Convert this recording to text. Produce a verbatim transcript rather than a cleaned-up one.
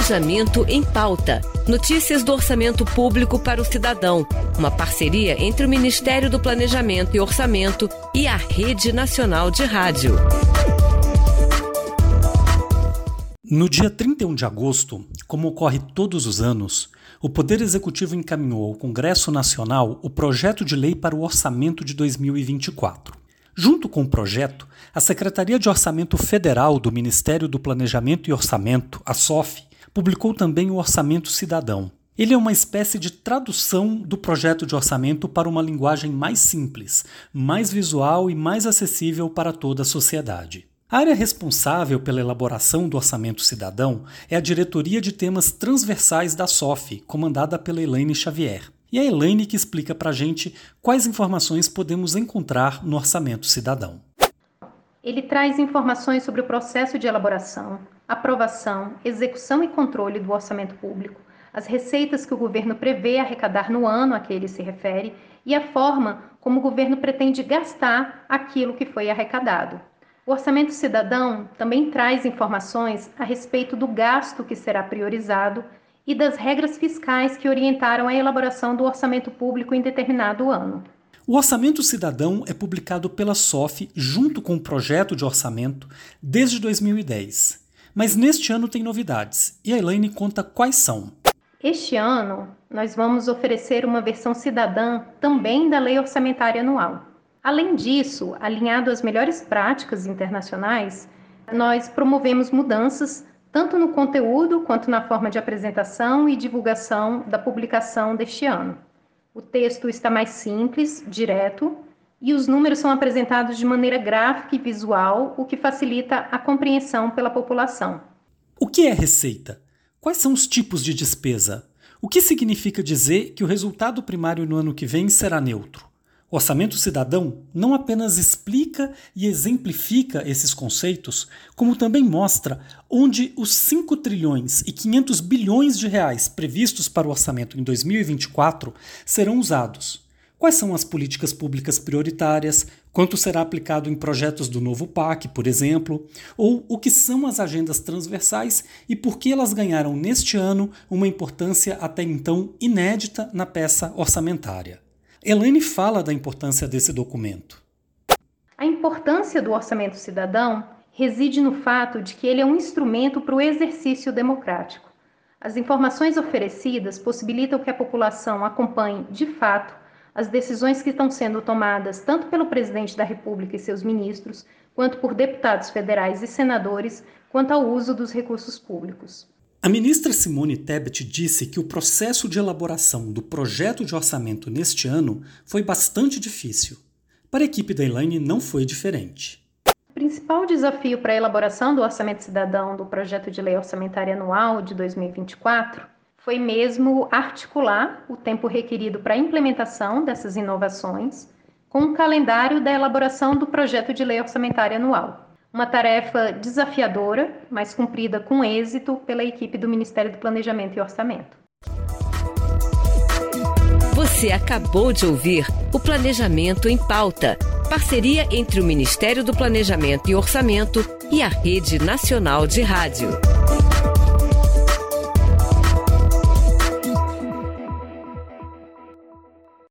Planejamento em Pauta. Notícias do orçamento público para o cidadão. Uma parceria entre o Ministério do Planejamento e Orçamento e a Rede Nacional de Rádio. No dia trinta e um de agosto, como ocorre todos os anos, o Poder Executivo encaminhou ao Congresso Nacional o projeto de lei para o orçamento de dois mil e vinte e quatro. Junto com o projeto, a Secretaria de Orçamento Federal do Ministério do Planejamento e Orçamento, a S O F, publicou também o Orçamento Cidadão. Ele é uma espécie de tradução do projeto de orçamento para uma linguagem mais simples, mais visual e mais acessível para toda a sociedade. A área responsável pela elaboração do Orçamento Cidadão é a Diretoria de Temas Transversais da S O F, comandada pela Elaine Xavier. E é a Elaine que explica para a gente quais informações podemos encontrar no Orçamento Cidadão. Ele traz informações sobre o processo de elaboração, aprovação, execução e controle do orçamento público, as receitas que o governo prevê arrecadar no ano a que ele se refere e a forma como o governo pretende gastar aquilo que foi arrecadado. O Orçamento Cidadão também traz informações a respeito do gasto que será priorizado e das regras fiscais que orientaram a elaboração do orçamento público em determinado ano. O Orçamento Cidadão é publicado pela S O F junto com o projeto de orçamento desde dois mil e dez. Mas neste ano tem novidades, e a Elaine conta quais são. Este ano, nós vamos oferecer uma versão cidadã também da Lei Orçamentária Anual. Além disso, alinhado às melhores práticas internacionais, nós promovemos mudanças tanto no conteúdo quanto na forma de apresentação e divulgação da publicação deste ano. O texto está mais simples, direto, e os números são apresentados de maneira gráfica e visual, o que facilita a compreensão pela população. O que é receita? Quais são os tipos de despesa? O que significa dizer que o resultado primário no ano que vem será neutro? O Orçamento Cidadão não apenas explica e exemplifica esses conceitos, como também mostra onde os cinco trilhões e quinhentos bilhões de reais previstos para o orçamento em dois mil e vinte e quatro serão usados. Quais são as políticas públicas prioritárias, quanto será aplicado em projetos do novo P A C, por exemplo, ou o que são as agendas transversais e por que elas ganharam neste ano uma importância até então inédita na peça orçamentária. Elaine fala da importância desse documento. A importância do Orçamento Cidadão reside no fato de que ele é um instrumento para o exercício democrático. As informações oferecidas possibilitam que a população acompanhe, de fato, as decisões que estão sendo tomadas tanto pelo presidente da República e seus ministros, quanto por deputados federais e senadores, quanto ao uso dos recursos públicos. A ministra Simone Tebet disse que o processo de elaboração do projeto de orçamento neste ano foi bastante difícil. Para a equipe da Elaine não foi diferente. O principal desafio para a elaboração do Orçamento Cidadão do Projeto de Lei Orçamentária Anual de dois mil e vinte e quatro foi mesmo articular o tempo requerido para a implementação dessas inovações com o calendário da elaboração do Projeto de Lei Orçamentária Anual. Uma tarefa desafiadora, mas cumprida com êxito pela equipe do Ministério do Planejamento e Orçamento. Você acabou de ouvir o Planejamento em Pauta, parceria entre o Ministério do Planejamento e Orçamento e a Rede Nacional de Rádio.